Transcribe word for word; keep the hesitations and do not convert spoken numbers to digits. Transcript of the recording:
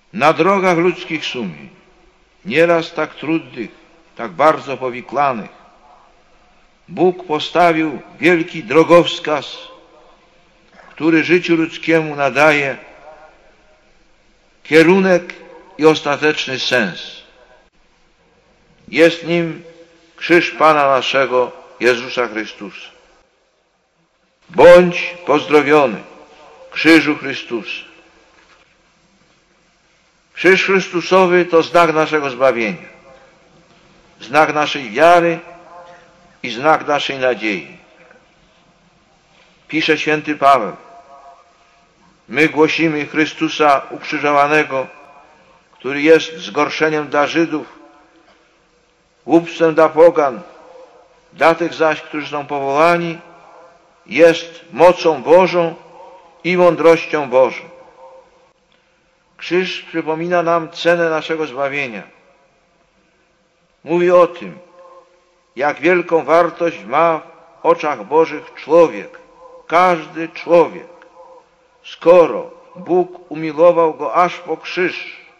Na drogach ludzkich sumień, nieraz tak trudnych, tak bardzo powikłanych, Bóg postawił wielki drogowskaz, który życiu ludzkiemu nadaje kierunek i ostateczny sens. Jest nim krzyż Pana naszego Jezusa Chrystusa. Bądź pozdrowiony, krzyżu Chrystusa. Krzyż Chrystusowy to znak naszego zbawienia, znak naszej wiary i znak naszej nadziei. Pisze święty Paweł: my głosimy Chrystusa ukrzyżowanego, który jest zgorszeniem dla Żydów, głupstwem dla pogan, dla tych zaś, którzy są powołani, jest mocą Bożą i mądrością Bożą. Krzyż przypomina nam cenę naszego zbawienia. Mówi o tym, jak wielką wartość ma w oczach Bożych człowiek, każdy człowiek, skoro Bóg umilował go aż po krzyż,